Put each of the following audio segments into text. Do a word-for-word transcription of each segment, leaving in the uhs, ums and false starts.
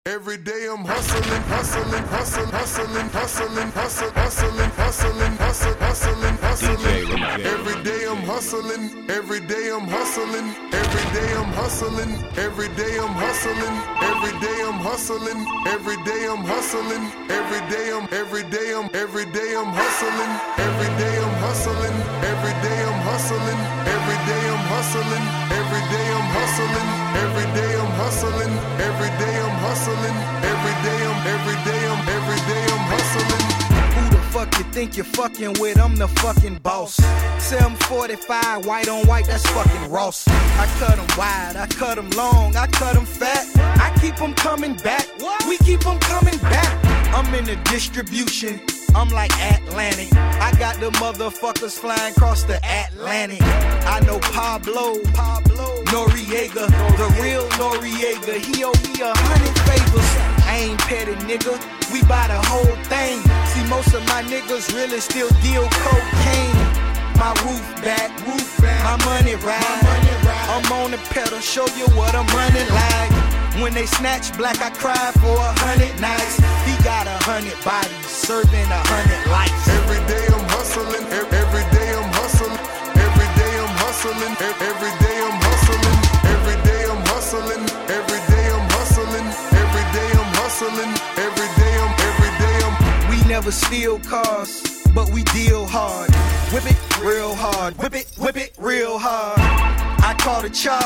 Every day I'm hustling, hustling, hustling, hustling, hustling, hustling, hustling, hustling, hustling, hustling, hustling. Every day I'm hustling, every day I'm hustling, every day I'm hustling, every day I'm hustling, every day I'm hustling, every day I'm hustling, every day I'm, every day I'm, every day I'm hustling, every day I'm hustling, every day I'm hustling, every day I'm hustling, every day I'm hustling, every day I'm hustling, every day I'm hustling, every day I'm, every day I'm, every day I'm hustling. Who the fuck you think you're fucking with? I'm the fucking boss. seven forty-five, white on white, that's fucking Ross. I cut them wide, I cut them long, I cut them fat. I keep them coming back, we keep them coming back. I'm in the distribution, I'm like Atlantic. I got the motherfuckers flying across the Atlantic. I know Pablo, Pablo Noriega, the real Noriega. He owe me a hundred favors. I ain't petty, nigga, we buy the whole thing. See, most of my niggas really still deal cocaine. My roof back, roof back, my money ride. I'm on the pedal, show you what I'm running like. When they snatch black, I cry for a hundred nights. He got a hundred bodies, serving a hundred lives. Every day I'm hustling, every day I'm hustling, every day I'm hustling, every day I'm hustling, every day I'm hustling, every day I'm hustling, every day I'm hustling, every day I'm, every day I'm. We never steal cars, but we deal hard. Whip it real hard, whip it, whip it real hard. I call the charge,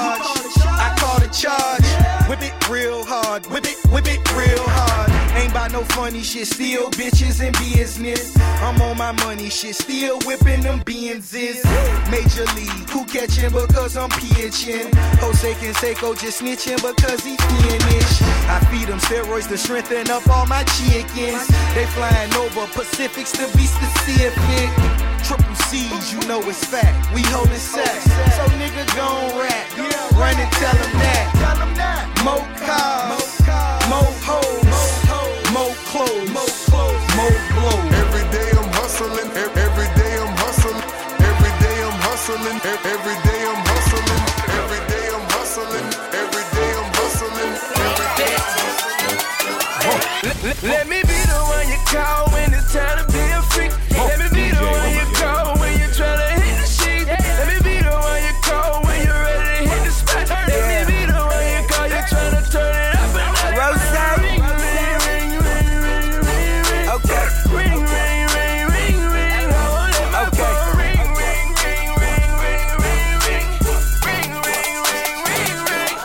I call the charge. Whip it real hard, whip it, whip it real hard. Ain't about no funny shit, still bitches in business. I'm on my money shit, still whipping them Benzes. Major league, who catching because I'm pitching? Jose Canseco just snitching because he finished. I feed them steroids to strengthen up all my chickens. They flying over Pacifics to be specific. Triple C's, you know it's fact. We holding sex, so nigga gon' rap. Run and tell them that. More cars, more hoes, more clothes, more blows. Every day I'm hustling, every day I'm hustling, every day I'm hustling, every day I'm hustling, every day I'm hustling, every day I'm hustling, every day I'm hustling. Let me be the one you call when it's time to be a freak. Let me be the one you call when you're trying to hit the sheet. Let me be the one you call when you're ready to hit the spot. Let me be the one you call, you're trying to turn it up and up. Rose. Ring, ring, ring, ring, ring, ring, ring. Okay. Ring, ring, ring, ring, ring. I want it, my Okay. phone. Ring, ring, ring, ring, ring, ring, ring. Ring, ring, ring, ring,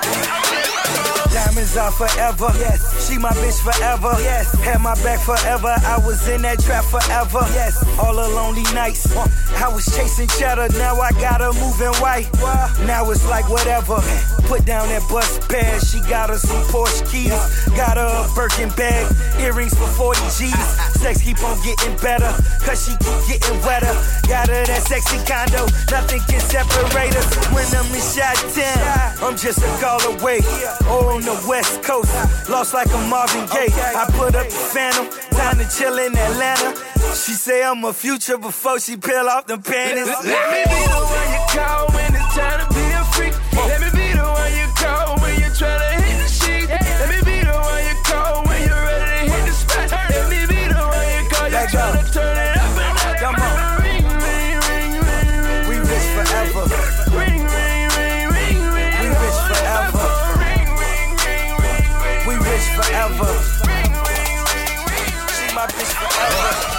ring. Diamonds are forever. Yes. She my bitch forever. Yes. Had my back forever. I was in that trap forever. Yes. All the lonely nights. I was chasing cheddar. Now I got her moving white. Now it's like whatever. Put down that bus pass. She got her some Porsche keys. Got her a Birkin bag. Earrings for forty G's. Sex keep on getting better. Cause she keep getting wetter. Got her that sexy condo. Nothing can separate us. When I'm in Chi-Town, I'm just a call away. Or on the West Coast. Lost like a Marvin Gaye. I put up the Phantom. Time to chill in Atlanta. She say I'm a future before she peel off the panties. Let me be the one you call when it's time to be a freak. Let me be the one you call when you're trying to hit the sheet. Let me be the one you call when you're ready to hit the spot. Let me be the one you call, you're trying to turn it up and up. Come on. Ring, ring, ring, ring, ring. We rich forever. Ring, ring, ring, ring, ring. We rich forever. Ring, ring, ring, ring, ring. We rich forever. Ring, ring, ring, ring. She my bitch forever.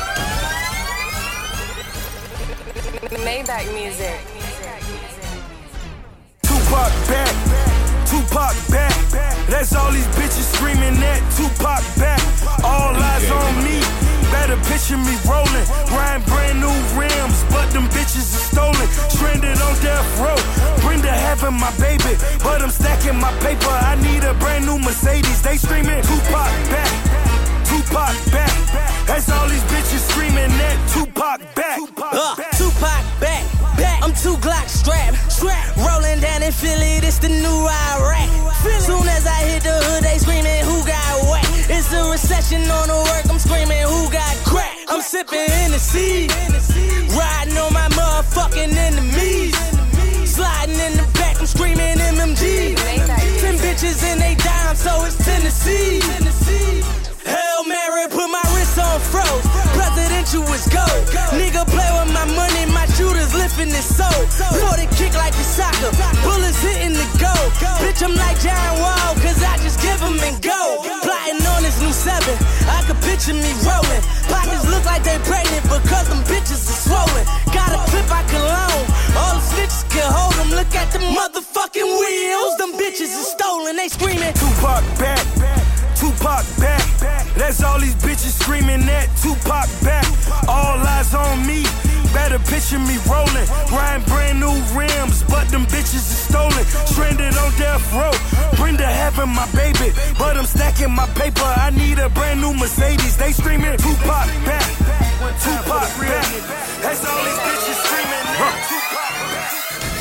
Maybach music. Tupac back, Tupac back. That's all these bitches screaming that Tupac back. All eyes on me. Better picture me rolling. Riding brand new rims, but them bitches are stolen. Stranded on death row. Bring to heaven my baby, but I'm stacking my paper. I need a brand new Mercedes. They screaming Tupac back, Tupac back. That's all these bitches screaming that Tupac back. Uh, Tupac back, back. I'm two Glock strapped, strapped. Rolling down in Philly, this the new Iraq. Soon as I hit the hood, they screaming who got whack. It's a recession on the work, I'm screaming who got crack. I'm sipping Hennessy, riding on my motherfucking enemies. Sliding in the back, I'm screaming M M G. Ten bitches and they dime, so it's Tennessee. bitch, I'm like John Wall, cause I just give him and go. Plotting on this new seven, I could picture me rolling. Pockets look like they pregnant because them bitches are swollen. Got a clip I can loan, all the snitches can hold them. Look at the motherfucking wheels, them bitches are stolen. They screaming, Tupac back, Tupac back. That's all these bitches screaming at Tupac back. All eyes on me, better picture me rolling. Riding brand new rims, but them bitches are stolen. Stranded on death row, Brenda having my baby, but I'm stacking my paper. I need a brand new Mercedes. They screaming Tupac back, Tupac back. That's all these bitches screaming at Tupac back.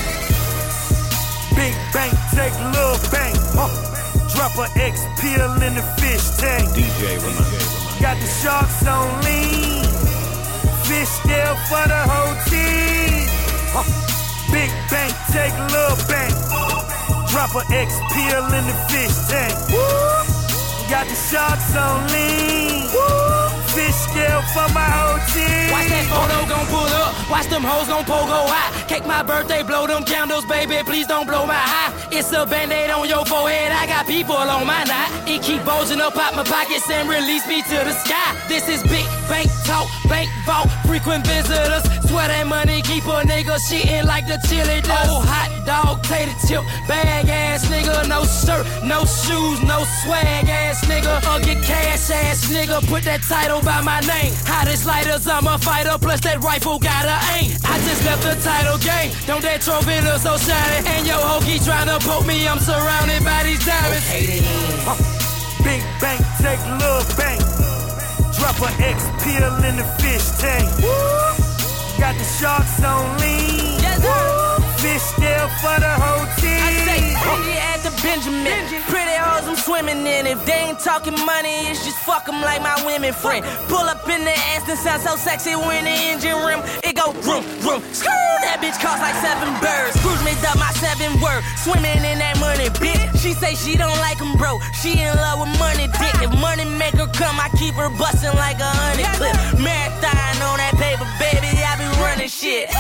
Big bank, take little bank. Huh. Drop a X pill in the fish tank. D J Ramon. Got the sharks on lean. Fish scale for the whole team. Huh. Big bank, take little bank. Drop a X pill in the fish tank. Woo. Got the sharks on lean. Woo. Fish scale for my whole team. watch that photo gon' pull up, watch them hoes gon' pogo high. Cake my birthday, blow them candles, baby, please don't blow my high. It's a band-aid on your forehead, I got people on my knot. It keep bulging up out my pockets and release me to the sky. This is big bank talk, bank vault, frequent visitors. Swear that money keep a nigga shitting like the chili does. Oh, hot dog, tater chip, bag ass nigga. No shirt, no shoes, no swag ass nigga. Or get cash ass nigga, put that title by my name. Hottest lighters, I'm a fighter, plus that rifle got a aim. I just left the title game, don't that trophy look so shiny. And yo ho keep tryna poke me, I'm surrounded by these diamonds. Okay, uh, big bank, take little bank. Drop a X pill in the fish tank. Woo. Got the sharks on lean. Yes, sir. Fish scale for the whole team. I say, pretty at the Benjamin. Benjamin. Pretty hoes I'm swimming in. If they ain't talking money, it's just fuck them like my women friend. Pull up in the Aston, sound so sexy when the engine rim. It go vroom, vroom. Screw, that bitch cost like seven birds. Cruise me up my seven word. Swimming in that money, bitch. She say she don't like him, bro. She in love with money, dick. If money make her come, I keep her bustin' like a honey clip. Marathon on that paper, baby. I be running shit.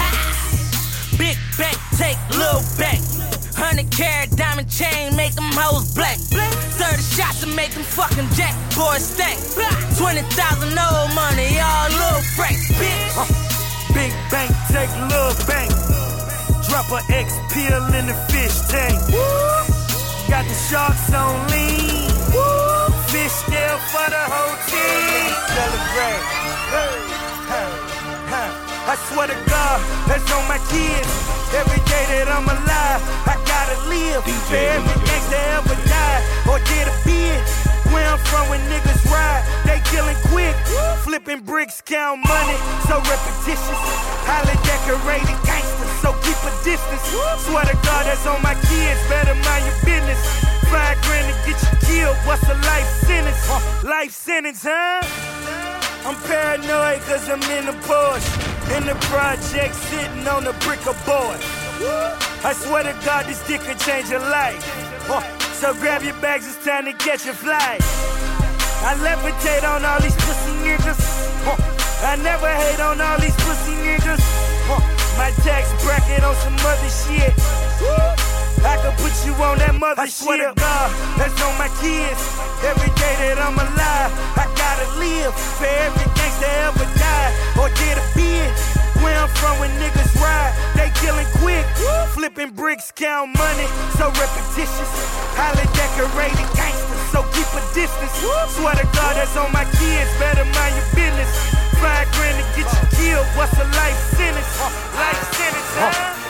Big bank, take little bank. Hundred carat diamond chain, make them hoes black. Thirty shots to make them fucking jack boys stank. Twenty thousand old money, all little franks, bitch. Uh, big bank, take little bank. Drop a X pill in the fish tank. Woo. Got the sharks on lean. Woo. Fish scale for the whole team. Celebrate. Hey, hey, hey. I swear to God, that's on my kids. Every day that I'm alive, I gotta live. For every gangsta ever died or did a bid. Where I'm from, when niggas ride, they killing quick. Flipping bricks, count money, so repetitious. Highly decorated gangsters, so keep a distance. Swear to God, that's on my kids. Better mind your business. Five grand to get you killed. What's a life sentence? Life sentence, huh? I'm paranoid cause I'm in the Porsche. In the project, sitting on a brick of board. I swear to God, this dick could change your life. So grab your bags, it's time to catch your flight. I levitate on all these pussy niggas. I never hate on all these pussy niggas. My tax bracket on some other shit. I could put you on that mother shit. I swear to God, that's on my kids. Every day that I'm alive, I gotta live. For every gangsta ever died or did a bid. Where I'm from, when niggas ride, they killing quick. Flipping bricks, count money, so repetitious. Highly decorated gangsters, so keep a distance. Swear to God, that's on my kids. Better mind your business. Five grand to get you killed. What's a life sentence? Life sentence, huh?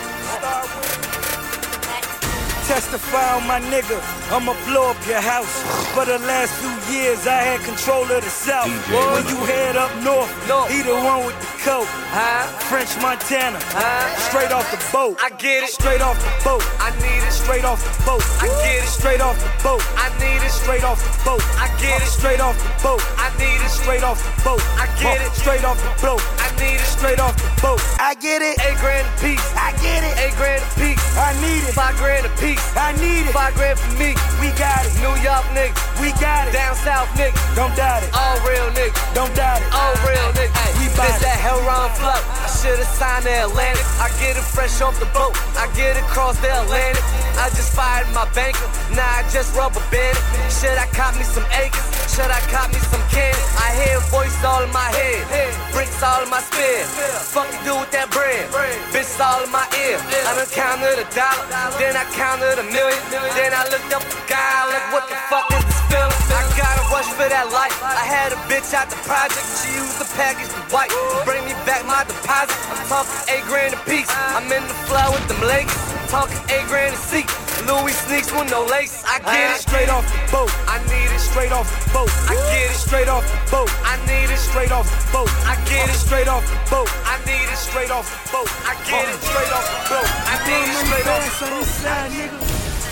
Testify on my nigga, I'ma blow up your house. For the last few years, I had control of the South. When you head up north, north. He the one with the coat. Huh? French Montana, huh? Straight off the boat. I get it. Straight off the boat. I need it. Straight off the boat. I get it. Straight off the boat. I need it. Straight off the boat. I get it. Straight off the boat. I need it. Straight off the boat. I get it. Straight off the boat. I need it. Straight off the boat. I get it. Eight grand a piece. I get it. Eight grand a piece. I need it. Five grand a piece. I need it. Five grand for me. We got it. New York niggas. We got it. Down south niggas. Don't doubt it. All real niggas. Don't doubt it. All real niggas. Ay, we buy this that hell round flow. I should've signed the Atlantic. I get it fresh off the boat. I get it across the Atlantic. I just fired my banker, now I just rubber band it. Should I cop me some acres? Should I cop me some candy? I hear a voice all in my head, bricks all in my spear. Fuck you do with that bread, bitch all in my ear. I done counted a dollar, then I counted a million. Then I looked up the guy like, what the fuck is this feeling? I gotta rush for that life. I had a bitch out the project, she used the package to white, bring me back my deposit. I'm talking eight grand a piece. I'm in the flow with them legs, talking eight grand a seat. Louis sneaks with no lace. I get it straight off the boat. I need it Straight off the boat. I get it Straight off the boat. I need it Straight off the boat. I get it Straight off the boat. I need it Straight off the boat. I get it Straight off the boat. I need it straight off the on this side, nigga.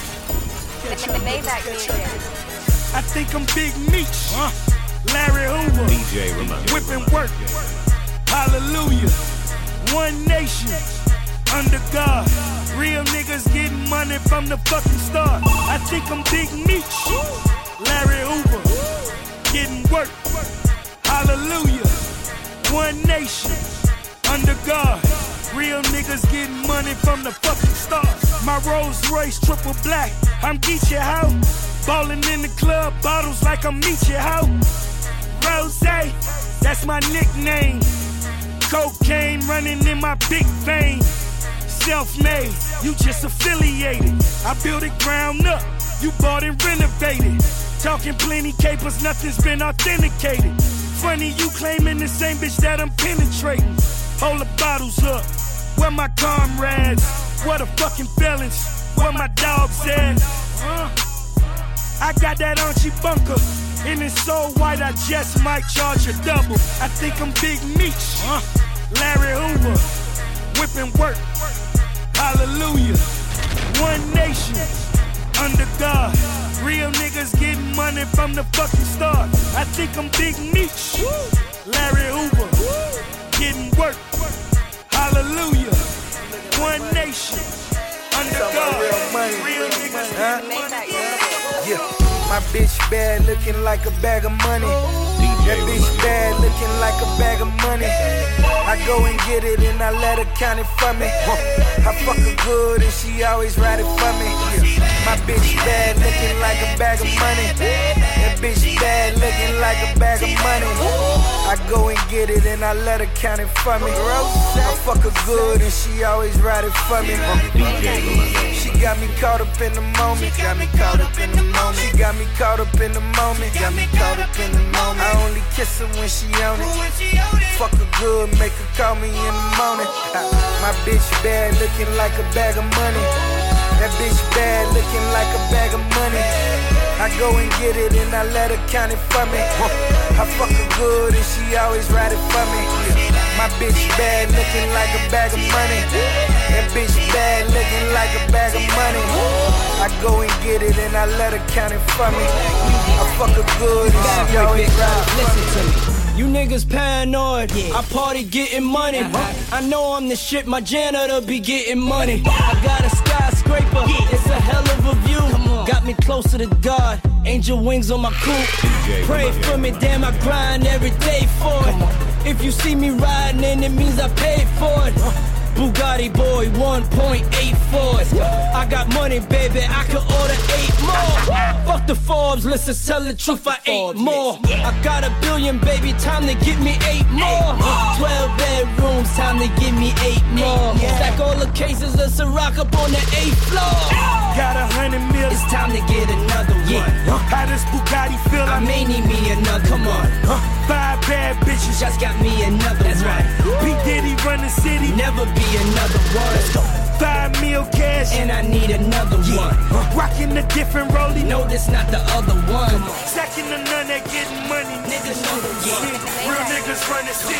Maybach music. I think I'm Big Meech. Huh? Larry Hoover. D J Ramon. Whipping work. Hallelujah. One nation. Under God. Real niggas getting money from the fucking start. I think I'm Big Meech. Larry Hoover. Getting work. Hallelujah. One nation. Under God. Real niggas getting money from the fucking start. My Rolls Royce triple black. I'm Geechee Ho. Ballin' in the club, bottles like I'm Meechee Ho. Rose, that's my nickname. Cocaine running in my big vein. Self-made, you just affiliated. I built it ground up, you bought and renovated. Talking plenty capers, nothing's been authenticated. Funny you claiming the same bitch that I'm penetrating. Hold the bottles up, where my comrades? What a fucking felons, where my dogs at? Uh, I got that Archie bunker, and it's so white I just might charge a double. I think I'm Big Meech, uh, Larry Hoover, whipping work. Hallelujah. One nation, under God. Real niggas getting money from the fucking start. I think I'm Big Meech, Larry Hoover, getting work. Hallelujah. One nation, under God. Real niggas getting money. Yeah, my bitch bad looking like a bag of money. That bitch bad looking like a bag of money. I go and get it and I let her count it for me. I fuck her good and she always ride it for me. My bitch bad looking like a bag of money. That bitch bad looking like a bag of money. I go and get it and I let her count it for me. I fuck her good and she always ride it for me. She got me caught up in the moment. Got me caught up in the moment. She got me caught up in the moment. Got me caught up in the moment. I only kiss her when she on it. Fuck her good, make her call me in the morning. My bitch bad looking like a bag of money. That bitch bad looking like a bag of money. I go and get it and I let her count it for me. I fuck her good and she always ride it for me. My bitch bad looking like a bag of money. That bitch bad looking like a bag of money. I go and get it and I let her count it for me. I fuck her good and she always ride it for me. Listen to me. You niggas paranoid, I party getting money. I know I'm the shit, my janitor be getting money. I got a skyscraper, it's a hell of a view. Got me closer to God, angel wings on my coupe. Pray for me, damn, I grind every day for it. If you see me riding, then it means I paid for it. Bugatti boy, one point eight four. I got money, baby, I could order eight more. Fuck the Forbes, listen, tell the truth, I ate more. I got a billion, baby, time to give me eight more. Twelve bedrooms, time to give me eight more. Stack all the cases of Ciroc up on the eighth floor. Got a hundred million, it's time to get another one. How does Bugatti feel? I may need me another. Come on, five bad bitches, just got me another. That's right. P Diddy run the city, never be another one. Let's go. Five mil cash, and I need another one. Rocking a different rollie, no, that's not the other one. Second to none that getting money, niggas know the game. Real niggas run the city.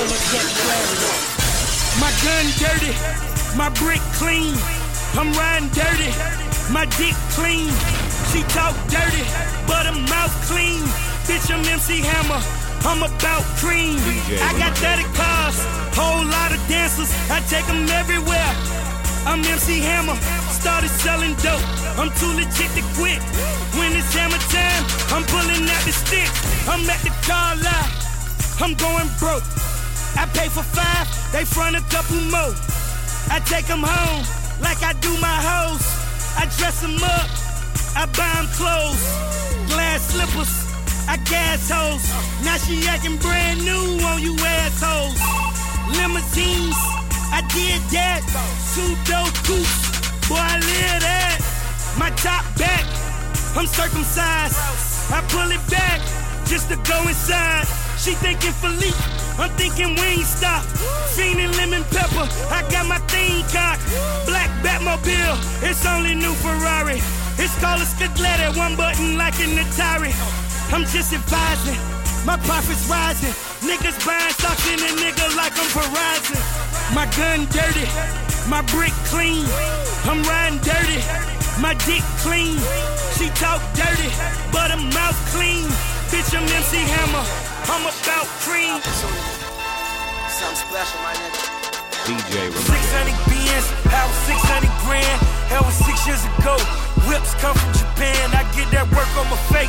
My My gun dirty, my brick clean. I'm riding dirty, my dick clean. She talk dirty, but her mouth clean. Bitch, I'm M C Hammer, I'm about cream. I got thirty cars, whole lot of dancers. I take them everywhere. I'm M C Hammer, started selling dope. I'm too legit to quit. When it's hammer time, I'm pulling out the stick. I'm at the car lot, I'm going broke. I pay for five, they front a couple more. I take them home like I do my hoes. I dress them up, I buy them clothes, glass slippers, I gas hoes. Now she acting brand new on you assholes. Limousines, I did that. Two dope coupes, boy I live that. My top back, I'm circumcised. I pull it back just to go inside. She thinking Philippe, I'm thinking Wingstop. Fiendin' lemon pepper, I got my thing cocked. Black Batmobile, it's only new Ferrari. It's called a Scaglietti, one button like an Atari. I'm just advising, my profits rising. Niggas buying stocks in a nigga like I'm Verizon. My gun dirty, my brick clean. I'm riding dirty, my dick clean. She talk dirty, but her mouth clean. Bitch, I'm M C Hammer, I'm about cream. Something special, my nigga. D J six hundred bands, that was six hundred grand. That was six years ago. Whips come from Japan. I get that work on my face.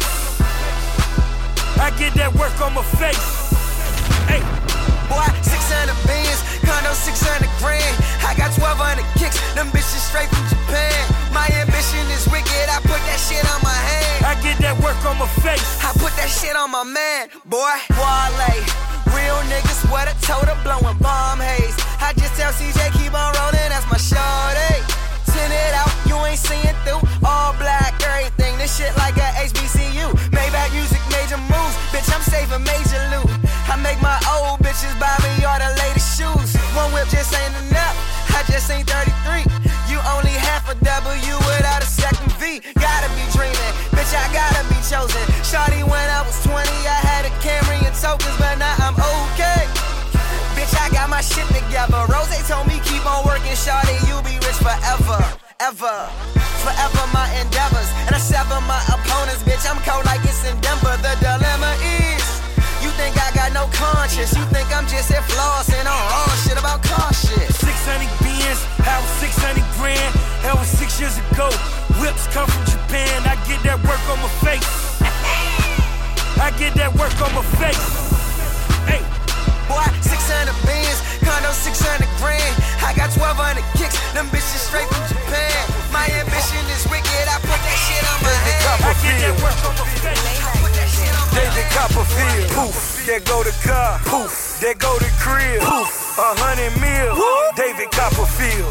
I get that work on my face. Hey, boy, six hundred bands, condo six hundred grand. I got twelve hundred kicks, them bitches straight from Japan. My ambition is wicked, I put that shit on my hand. I get that work on my face. I put that shit on my man, boy. Wale, real niggas sweat a total blowing bomb haze. I just tell C J keep on rolling, that's my shorty. Send it out, you ain't seeing through. All black, everything, this shit like a H B C U. Maybach music, major moves, bitch I'm saving major loot. I make my old bitches buy me all the latest shoes. One whip just ain't enough, I just ain't thirty-three. You only half a W without a second V. Gotta be dreaming, bitch I gotta be chosen. Shawty when I was twenty, I had a Camry and tokens, but now I'm okay. Bitch I got my shit together. Rose told me keep on working, shawty, you be rich forever, ever. Forever my endeavors, and I sever my opponents, bitch I'm cold like it's in Denver. The dilemma is, you think I got no conscience, you think I'm just at flossing on all shit about car shit. six hundred bands, that was six hundred grand. That was six years ago. Whips come from Japan. I get that work on my face. I get that work on my face. Hey, boy, six hundred bands, condo six hundred grand. I got twelve hundred kicks, them bitches straight from Japan. My ambition is wicked, I put that shit on my hand. I get that work on my face. David Copperfield, poof, there go the car, poof, there go the crib, poof, a hundred mil, David Copperfield,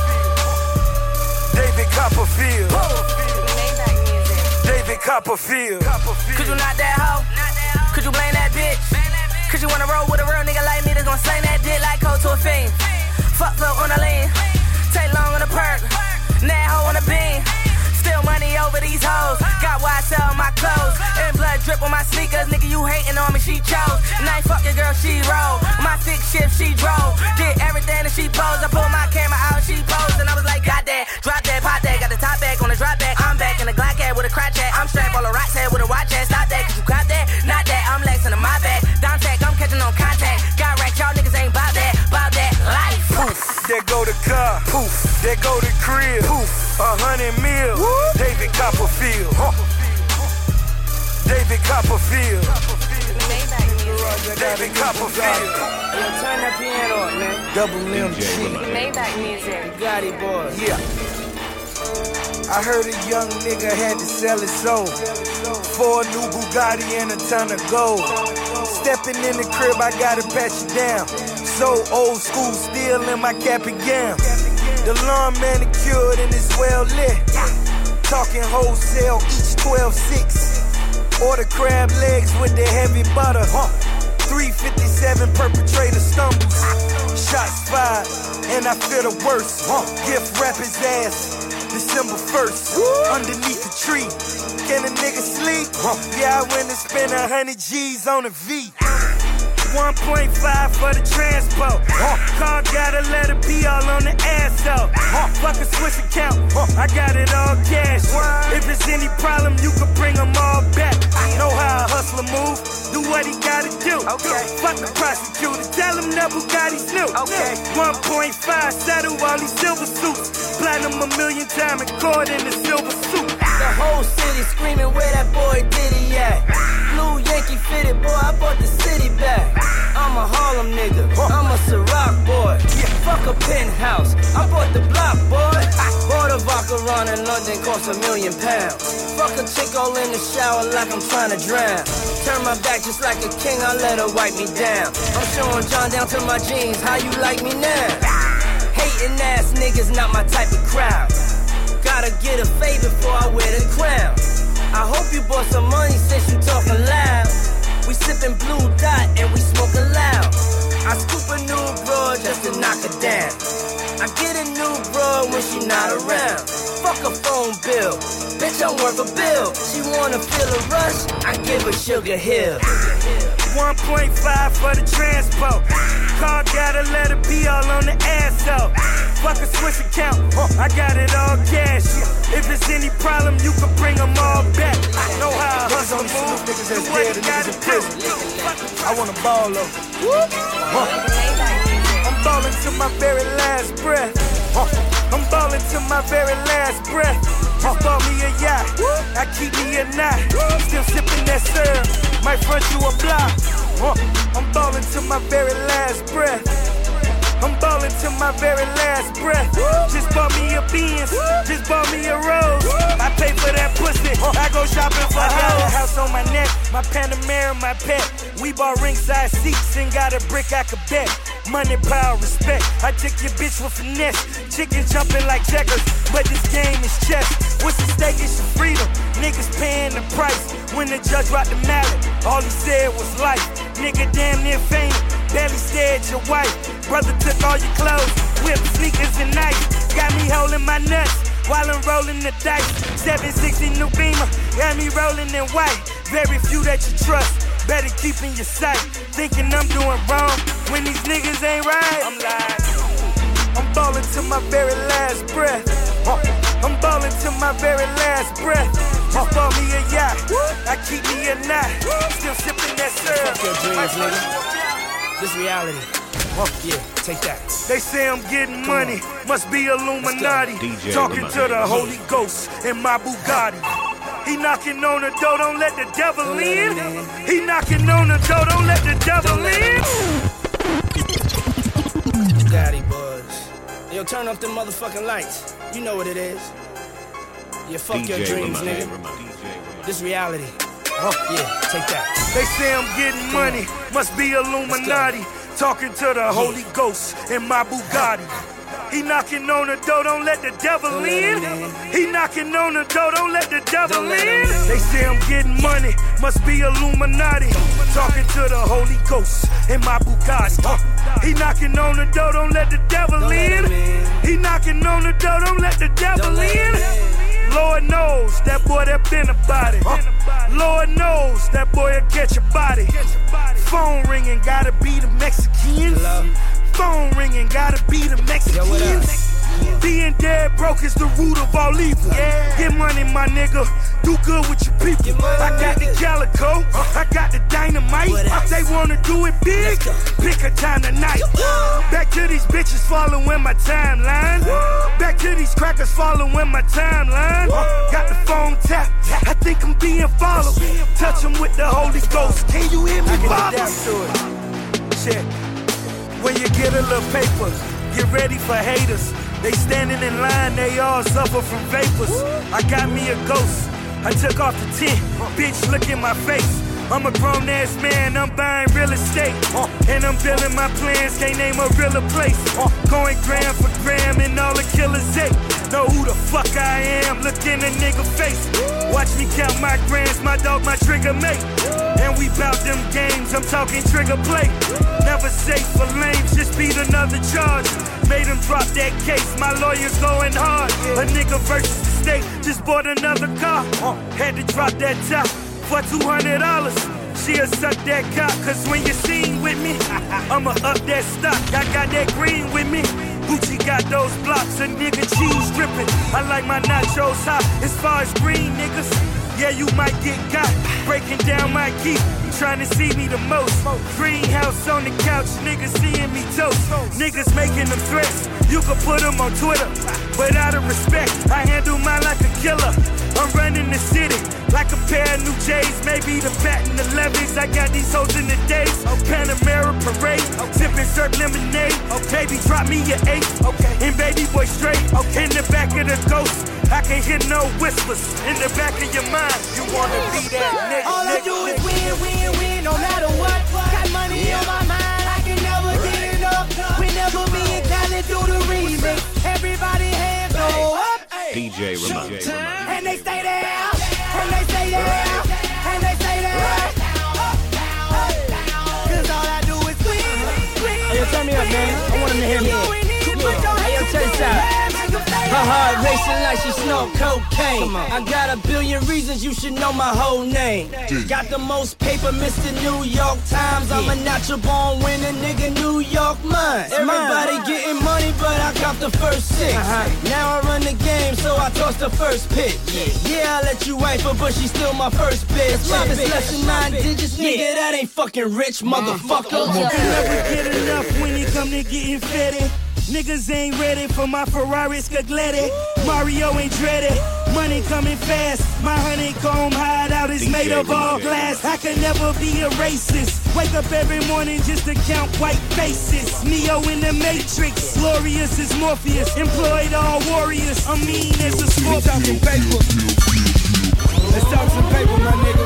David Copperfield, David Copperfield. Could you not that hoe? Could you blame that bitch? Could you wanna roll with a real nigga like me that's gon' slang that dick like cold to a fiend? Fuck flow on the lean, take long on the perk, now hoe on the beam. Still money over these hoes. Got why I sell my clothes. And blood drip on my sneakers. Nigga, you hating on me, she chose. And I ain't fuck your girl, she roll. My six shift, she drove. Did everything that she posed. I pulled my camera out, she posed. And I was like, got that, drop that, pop that. Got the top back on the drop back. I'm back in the Glock head with a crotch at. I'm strapped all the rocks head with a watch at. Stop that, cause you got that. Not that, I'm lexing in my back. Down tech, I'm catching on contact. Got rack, y'all niggas ain't bout that. Bout that life. Poof, there go the car. Poof, there go the crib. Poof, a hundred mil. Woo. David Copperfield. Huh. David Copperfield. David Copperfield. Yo, turn that piano up, man. Double M G. Maybach music. Gotti boys. Yeah. I heard a young nigga had to sell his soul for a new Bugatti and a ton of gold. Stepping in the crib, I gotta pat you down. So old school, still in my cap and gown. The lawn manicured and it's well lit. Talking wholesale, each twelve six. Order crab legs with the heavy butter. three fifty-seven perpetrator stumbles. Shots fired, and I feel the worst. Gift wrap his ass, December first. Underneath the tree, can a nigga sleep? Yeah, I went and spent a hundred G's on a V. one point five for the transport. Uh, car gotta let it be all on the ass though. Uh, fuck a Swiss account, uh, I got it all cash. What? If it's any problem, you can bring them all back. Know how a hustler move, do what he gotta do. Okay. Fuck the prosecutor, tell him that Bugatti's new. Okay. one point five, settle all these silver suits. Platinum a million time and cord in the silver suit. The whole city screaming where that boy Diddy at. Blue Yankee fitted, boy, I bought the city back. I'm a Harlem nigga, I'm a Ciroc boy. Fuck a penthouse, I bought the block, boy. Bought a vodka Macaron in London costs a million pounds. Fuck a chick all in the shower like I'm trying to drown. Turn my back just like a king, I let her wipe me down. I'm showing John down to my jeans, how you like me now? Hating ass niggas not my type of crowd. Gotta get a favor before I wear the crown. I hope you bought some money since you talking loud. We sippin' blue dot and we smoking loud. I scoop a new broad just to knock her down. I get a new broad when she not around. Fuck a phone bill, bitch I'm worth a bill. She wanna feel a rush, I give her Sugar Hill. one point five for the transport. Car gotta let it be all on the ass out. Fuck a Swiss account, I got it all cash. If it's any problem, you can bring them all back. I know how I hustle move, niggas that's dead and niggas in prison. I wanna ball up. Huh. I'm ballin' to my very last breath. Huh. I'm ballin' to my very last breath. Just bought me a yacht, I keep me a knot. Still sippin' that syrup, might front you a block. Huh. I'm ballin' to my very last breath. I'm ballin' to my very last breath. Just bought me a Benz, just bought me a Rose. I pay for that pussy, I go shopping for hoes. I got a house on my neck, my Panamera, my pet. We bought ringside seats and got a brick I could bet. Money, power, respect. I took your bitch with finesse. Chicken jumping like checkers, but this game is chess. What's the stake? It's your freedom. Niggas paying the price. When the judge rocked the mallet, all he said was life. Nigga damn near fainted, barely stared at your wife. Brother took all your clothes, whipped sneakers and knife. Got me holding my nuts while I'm rolling the dice. seven sixty new Beamer, got me rolling in white. Very few that you trust, better keep in your sight. Thinking I'm doing wrong when these niggas ain't right. I'm lying. I'm ballin' to my very last breath. Uh, I'm ballin' to my very last breath. Just bought me a yacht, I keep me a knot. Still sippin' that syrup. Fuck your dreams, nigga. This reality. Oh, yeah, take that. They say I'm getting money, must be Illuminati. Talking to the Holy Ghost in my Bugatti. He knocking on the door, don't let the devil in. He knocking on the door, don't let the devil in. Daddy buzz. Yo, turn off the motherfucking lights. You know what it is. Yeah, fuck D J your dreams, Rama, nigga. Rama, this reality. Oh, yeah, take that. They say I'm getting money, must be Illuminati. Talking to the Holy Ghost in my Bugatti. He knocking on the door, don't let the devil in. He knocking on the door, don't let the devil in. They say I'm getting money, must be Illuminati. Talking to the Holy Ghost in my Bugatti. He knocking on the door, don't let the devil in. He knocking on the door, don't let the devil in. Lord knows that boy that been about it. Lord knows that boy'll catch your body. Phone ringing, gotta be the Mexicans. Phone ringing, gotta be the Mexicans. Being dead broke is the root of all evil. Get money, my nigga. Do good with your people. I got the calico. I got the dynamite. They wanna do it big. Pick a time tonight. Back to these bitches following my timeline. Back to these crackers following my timeline. Got the phone tapped. I think I'm being followed. Touch them with the Holy Ghost. Can you hear me, Father? Check. When you get a little paper, get ready for haters. They standing in line, they all suffer from vapors. I got me a ghost, I took off the tent. Bitch, look in my face. I'm a grown ass man, I'm buying real estate. And I'm building my plans, can't name a realer place. Going gram for gram and all the killers hate. Know who the fuck I am, look in a nigga face. Watch me count my grams, my dog, my trigger mate. And we bout them games, I'm talking trigger play. Never safe for lames, just beat another charge. Made him drop that case, my lawyer's going hard. A nigga versus the state, just bought another car. Had to drop that top for two hundred dollars. She'll suck that cock, cause when you seen with me, I'ma up that stock. I got that green with me. Gucci got those blocks, a nigga cheese dripping. I like my nachos hot, as far as green niggas. Yeah, you might get got, breaking down my key. Trying to see me the most. Greenhouse on the couch, niggas seeing me toast. Niggas making them threats, you can put them on Twitter. But out of respect, I handle mine like a killer. I'm running the city like a pair of new J's, maybe the patent elevens. I got these hoes in the days. Panamera parade, sipping syrup lemonade. Baby, drop me your eight, and baby boy straight. In the back of the ghost, I can hear no whispers. In the back of your mind, you wanna be that nigga. All I do is win, win, win, no matter what. Got money on my mind, I can never get enough. Whenever me and Khaled do the remix, everybody hands go up. D J Ramon. And they stay there, and they stay there, and they stay there. Cause all I do is win, win. Hey, yo, turn me up, man. I want him to hear me. Hey, yo, check this out. Her heart racing like she snort cocaine. I got a billion reasons you should know my whole name. Got the most paper, Mister New York Times. I'm a natural born winning nigga, New York mine. Everybody getting money, but I got the first six. Now I run the game, so I toss the first pitch. Yeah, I let you wife her, but she's still my first bitch. If it's less than nine digits, nigga, that ain't fucking rich, motherfucker. You never get enough when it come to getting fitted. Niggas ain't ready for my Ferrari Scaglietti. Mario ain't dreaded. Money coming fast. My honeycomb hideout is made of all glass. I can never be a racist. Wake up every morning just to count white faces. Neo in the Matrix. Glorious as Morpheus. Employed all warriors. I'm mean as a scorpion. Paper. Let's talk some paper, my nigga.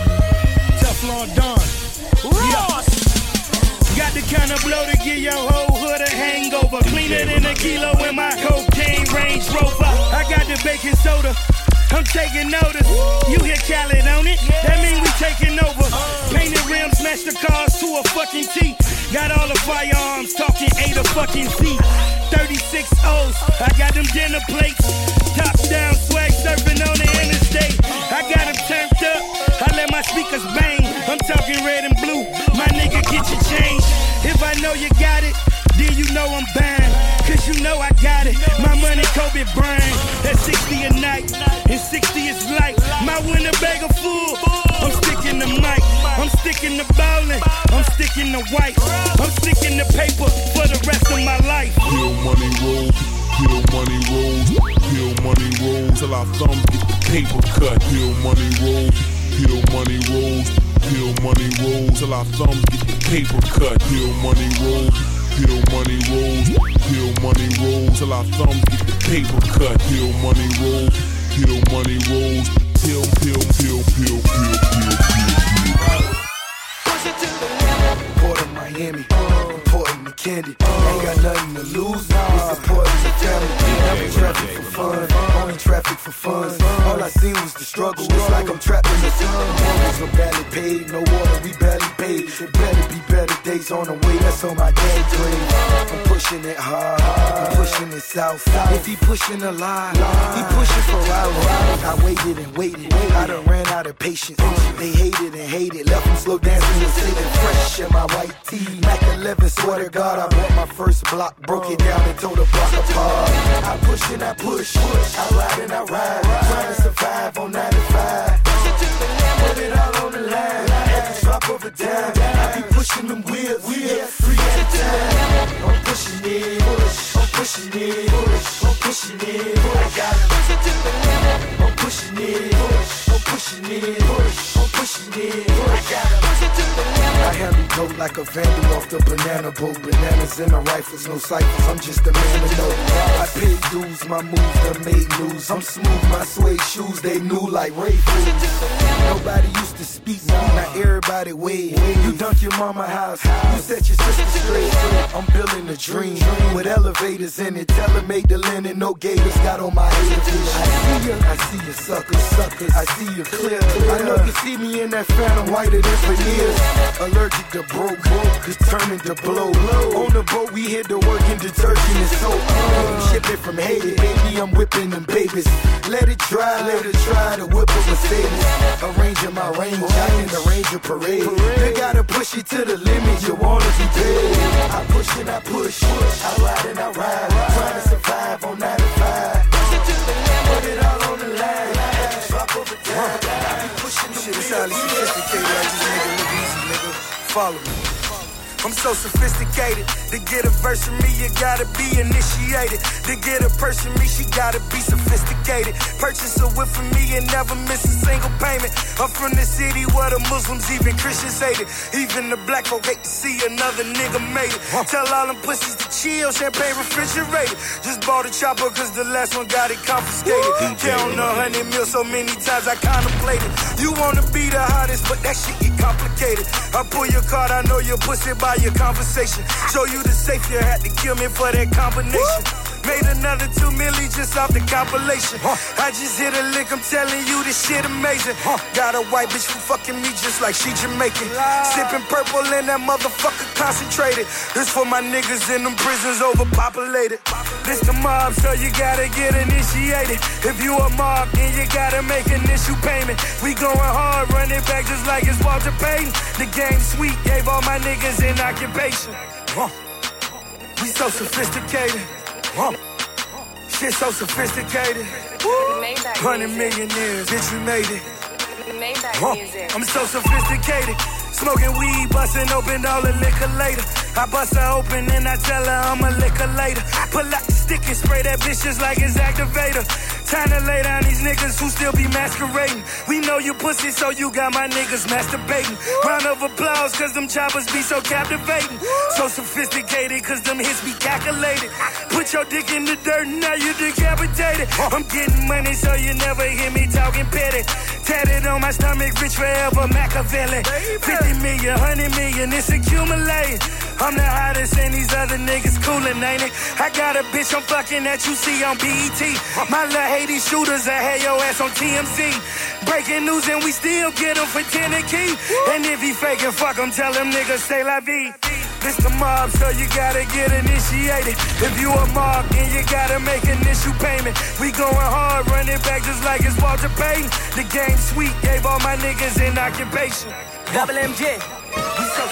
Teflon Don. Ross. Got the kind of blow to give your whole hood a hangover. Cleaner than a kilo in my cocaine Range Rover. I got the baking soda. I'm taking notice. You hear Khaled on it? That mean we taking over. Painted rims, smash the cars to a fucking T. Got all the firearms, talking eight a fucking Z. thirty-six O's, I got them dinner plates. Top down swag surfing on the interstate. I got them turned up, I let my speakers bang. I'm talking red and blue, my nigga get your change. If I know you got it, then you know I'm buying. Cause you know I got it, my money Kobe Bryant. That's sixty a night, and sixty is light. My Winnebago full, I'm sticking the mic. I'm sticking the bowling, I'm sticking the white. I'm sticking the paper for the rest of my life. Hill money rolls, hill money rolls, hill money rolls till our thumbs get the paper cut. Hill money rolls, hill money rolls, hill money rolls till our thumbs get the paper cut. Hill money rolls, hill money rolls, hill money rolls till our thumbs get the paper cut. Hill money rolls, hill money rolls, hill, hill, hill, hill, hill, hill, hill. Port of Miami, importing the candy. Ain't got nothing to lose. It's important to family. Never traffic for fun, only traffic for fun. All I seen was the struggle. It's like I'm trapped in the sun. Mortgage were barely paid, no water we barely paid. It better be better days on the way. That's on my dad's grave. I'm pushing it hard, I'm pushing it south. If he pushing a lie, he pushing for hours. I waited and waited, I done ran out of patience. They hated and hated, left them slow dancing and sitting fresh in my white tee. Mac eleven, swear to God, I bought my first block, broke it down and tore the block apart. I push and I push, I ride and I ride, trying to survive on ninety-five. Put it all on the line, at the drop of a dime. I be pushing them wheels, yeah, three at a time. I'm pushing it, push, I'm pushing it, push, I'm pushing it, I got it. I'm pushing it, push, I'm pushing it, push, I'm pushing it, I got it. I handle dope like a vandal off the banana boat. Bananas in the rifles, no ciphers, I'm just a man to know. I paid dues, my moves done made news. I'm smooth, my suede shoes, they new like Ray Foods. Nobody used to speak, now everybody wave. You dunk your mama house, you set your sister straight. I'm building a dream with elevators in it. Tell her make the linen, no gators got on my head. I see you, I see you suckers, suckers. I see you clear. I know you see me in that phantom whiter than veneers. Allergic to broke, determined to blow. On the boat we hit the work in detergent and soap. Shipping from Haiti, baby, I'm whipping them babies. Let it dry, let it try to whip a Mercedes. Arranging my range, I can arrange a parade. You gotta push it to the limit, you wanna be paid. I push and I push, I ride and I ride, trying to survive on ninety-five. Put it all on the line, drop over time. I be pushing the shit, it's highly sophisticated, I just make it look easy, nigga. Follow me. I'm so sophisticated. To get a verse from me, you gotta be initiated. To get a purse from me, she gotta be sophisticated. Purchase a whip from me and never miss a single payment. I'm from the city where the Muslims, even Christians hate it. Even the black folk hate to see another nigga made it. Tell all them pussies to chill, champagne refrigerated. Just bought a chopper cause the last one got it confiscated. Count a hundred mil so many times I contemplated. You wanna be the hottest, but that shit get complicated. I pull your card, I know your pussy by your conversation. Show you the safe, you had to kill me for that combination. Made another two milli just off the compilation. Huh. I just hit a lick, I'm telling you this shit amazing. Huh. Got a white bitch from fucking me just like she Jamaican. Wow. Sipping purple and that motherfucker concentrated. This for my niggas in them prisons overpopulated. This the mob, so you gotta get initiated. If you a mob, then you gotta make an issue payment. We going hard, running back just like it's Walter Payton. The game sweet, gave all my niggas an occupation. Huh. We so sophisticated. Huh. Shit so sophisticated. Hundred millionaires, bitch, we made it. Huh. I'm so sophisticated. Smoking weed, busting open all the liquor later. I bust her open and I tell her I'm a liquor later. Pull out the stick and spray that bitch just like it's activator. Time to lay down these niggas who still be masquerading. We know you pussy, so you got my niggas masturbating. Round of applause, cause them choppers be so captivating. So sophisticated, cause them hits be calculated. Put your dick in the dirt, now you decapitated. I'm getting money, so you never hear me talking petty. Tatted on my stomach, rich forever, Machiavelli. fifty million, one hundred million, it's accumulating. I'm the hottest and these other niggas coolin', ain't it? I got a bitch I'm fucking that you see on B E T. My little Haiti shooters, I had your ass on T M Z. Breaking news and we still get him for ten a key. And if he faking, fuck him, tell him niggas say la vie. This the mob, so you gotta get initiated. If you a mob, then you gotta make an issue payment. We going hard, running back just like it's Walter Payton. The game sweet, gave all my niggas an occupation. Double M J. We so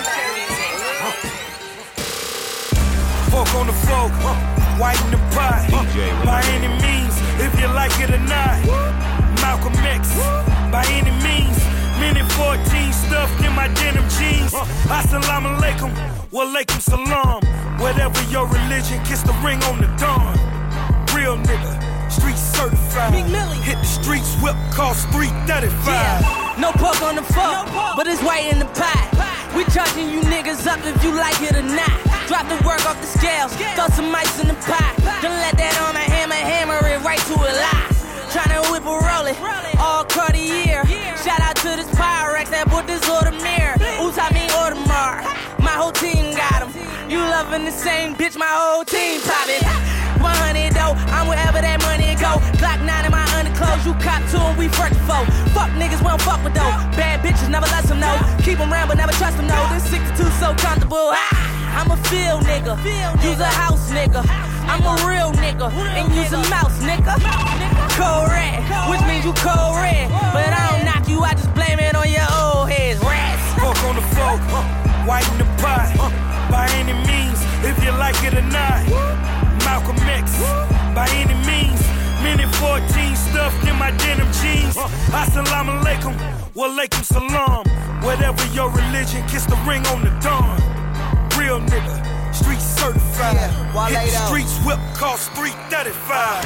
Fork on the fork, white in the pot. By any means, if you like it or not. Malcolm X, by any means. Minute fourteen stuffed in my denim jeans. Assalamu alaikum, walaikum salam. Whatever your religion, kiss the ring on the dawn. Real nigga, street certified. Hit the streets, whip cost three thirty-five. Yeah. No pork on the fork, no but it's white in the pot. We charging you niggas up if you like it or not. Drop the work off the scales, throw some ice in the pot. Don't let that on my hammer, hammer it right to a lie. Tryna whip a roll it, all Cartier. Shout out to this Pyrex that bought this Audemars. Oops, I mean Audemars. My whole team got them. You loving the same bitch, my whole team poppin'. one hundred though, I'm wherever that money go. Glock nine in my underclothes, you cop two and we first four. Fuck niggas, we don't fuck with though. Bad bitches, never let them know. Keep them round but never trust them, no. This sixty-two so comfortable. Ah, I'm a field nigga, use a house nigga. I'm a real nigga, and use a mouse nigga. Cold red, which means you cold red. But I don't knock you, I just blame it on your old heads. Rats. Fork on the fork, white in the pot. By any means, if you like it or not. Malcolm X, by any means. Minute fourteen stuffed in my denim jeans. Assalamu alaikum, walaikum salam. Whatever your religion, kiss the ring on the dawn. Real nigga, street certified. Yeah, hit the streets, whip cost three thirty-five.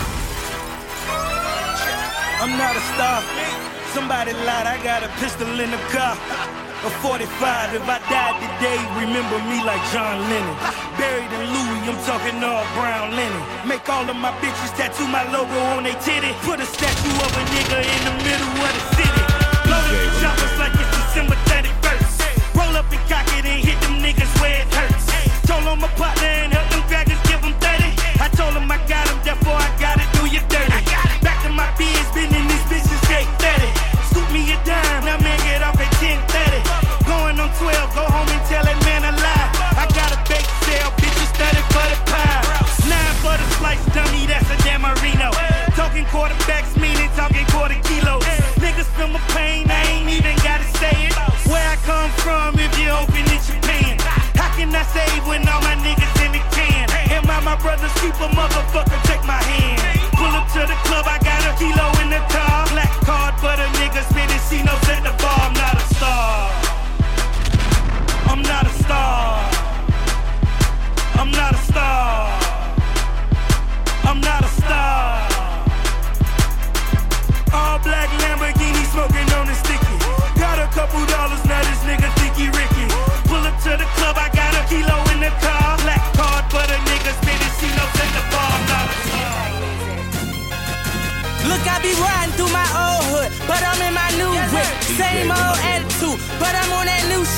I'm not a star. Somebody lied, I got a pistol in the car. A forty-five, if I died today, remember me like John Lennon. Buried in Louis, I'm talking all brown linen. Make all of my bitches tattoo my logo on they titty. Put a statue of a nigga in the middle of the city. Loaded the choppers like it's December thirty-first. Roll up and cock it and hit them niggas where it hurts. Told on my partner and help them crackers give them thirty. I told him I got him, therefore I gotta do you dirty. Back to my biz, been in these bitches eight thirty. Scoop me a dime, now man get off at ten thirty. Going on twelve, go home and tell that man a lie. I got a bake sale, bitches thirty for the pie. Nine for the slice dummy, that's a Dan Marino. Talking quarterbacks, meaning talking quarter kilos. Niggas feel my pain, I ain't even gotta say it. Where I come from, if you open it, you paying. How can I save when all my niggas in the can? Am I my brother's keeper, motherfucker, take my hand. Pull up to the club, I got a kilo in the car. Black card, but a nigga spinning C-notes at the bar. I'm not a star. I'm not a star.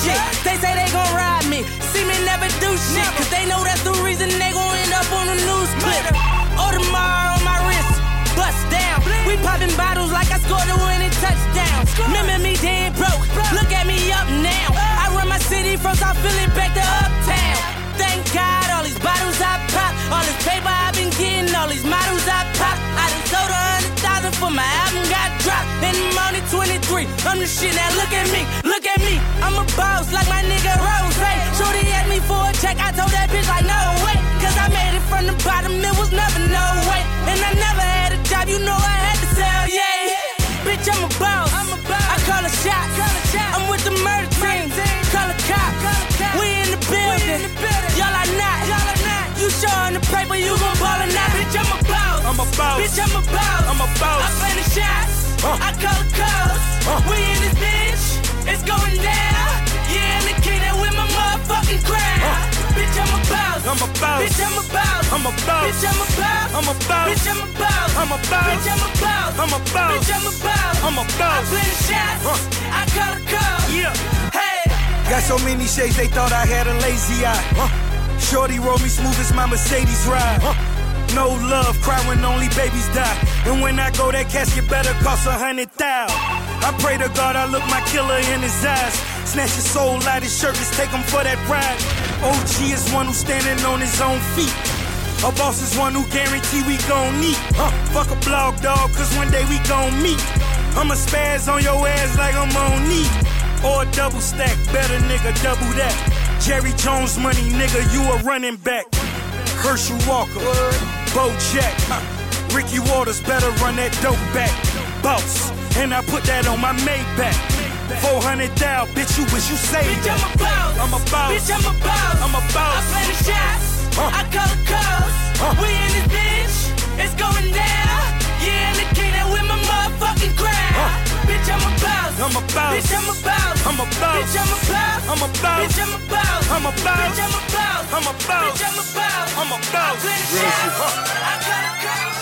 shit. They say they gon' ride me, see me never do shit. Cause they know that's the reason they gon' end up on the news clip. Audemars on my wrist, bust down. We popping bottles like I scored a winning touchdown. Remember me dead broke, look at me up now. I run my city from South Philly back to Uptown. Thank God, all these bottles I pop, all this paper I've been getting, all these models I pop. I done sold a hundred thousand for my album got dropped. And I'm only twenty-three, I'm the shit, now look at me, look at me. I'm a boss like my nigga Rose. Shorty asked me for a check, I told that bitch like no way. Cause I made it from the bottom, it was never no way. And I never had a job, you know I had to sell, yeah. Bitch, I'm a boss, I'm a boss. I call a shot, call a shot. I'm with the murder team, call a cop. We in the building, y'all are not. You showing the paper, you gon' ball or not. Bitch, I'm a boss, I'm a boss. Bitch, I'm a boss, I'm a boss. I play the shots, uh. I call the calls. Uh. We in this bitch, it's going down. Yeah, in the kingdom with my motherfucking crown. Uh. Bitch, I'm a boss, I'm a boss. Bitch, I'm a boss, I'm a boss. Bitch, I'm a boss, I'm a boss. Bitch, I'm a boss, I'm a boss. Bitch, I'm a boss, I'm a boss. Bitch, I'm a boss, I'm a boss. I play the shots, uh. I call the calls. Yeah, hey. Got so many shades, they thought I had a lazy eye. Uh. Shorty roll me smooth as my Mercedes ride. Uh. No love, cry when only babies die. And when I go, that casket better cost a hundred thousand. I pray to God I look my killer in his eyes. Snatch his soul out his shirt, let's take him for that ride. O G is one who's standing on his own feet. A boss is one who guarantee we gon' meet. Uh, fuck a blog dog, cause one day we gon' meet. I'ma spaz on your ass like I'm on knee. Or a double stack, better nigga, double that. Jerry Jones money, nigga, you a running back. Herschel Walker, Bo Jack, uh, Ricky Waters better run that dope back. Boss, and I put that on my Maybach. four hundred thousand, bitch, you wish you saved bitch, that. I'm a boss, I'm a boss, bitch, I'm a boss, I'm a boss. I play the shots, uh. I call the calls. Uh. We in this bitch, it's going down. Yeah, in the kingdom with my motherfucking crown. Uh. Bitch, I'm a boss, I'm a boss. Bitch, I'm a boss, I'm a boss. Bitch, I'm a boss, I'm a boss. Bitch, I'm a boss, I'm a boss. Bitch, I'm a boss, I'm a boss. Bitch, I'm a boss, I'm a boss. I play the shots, uh. I call the calls.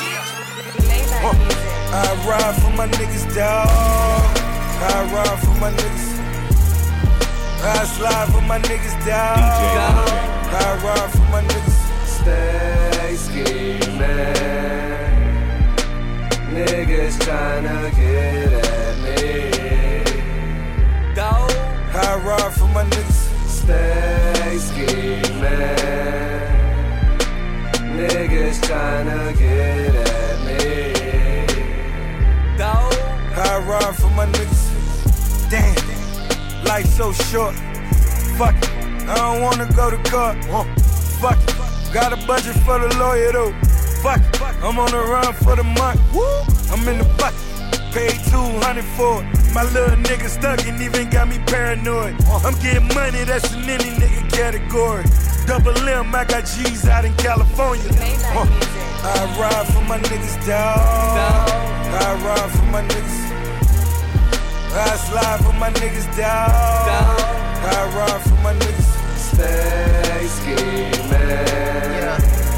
Uh. I ride for my niggas, dawg. I ride for my niggas. I slide for my niggas, dawg. I ride for my niggas. Stay scheming. Niggas tryna get at me. Dawg. I ride for my niggas. Stay scheming. Niggas tryna get at me. Dawg. I ride for my niggas. Damn, life so short. Fuck it, I don't wanna go to court. Fuck it, got a budget for the lawyer though. Fuck it, I'm on the run for the month. I'm in the bucket, paid two hundred for it. My little nigga stuck and even got me paranoid. I'm getting money, that's in any nigga category. Double M, I got G's out in California. Uh, I ride for my niggas, dawg. I ride for my niggas. I slide for my niggas, dawg. I ride for my niggas. Stay scheming. Yeah.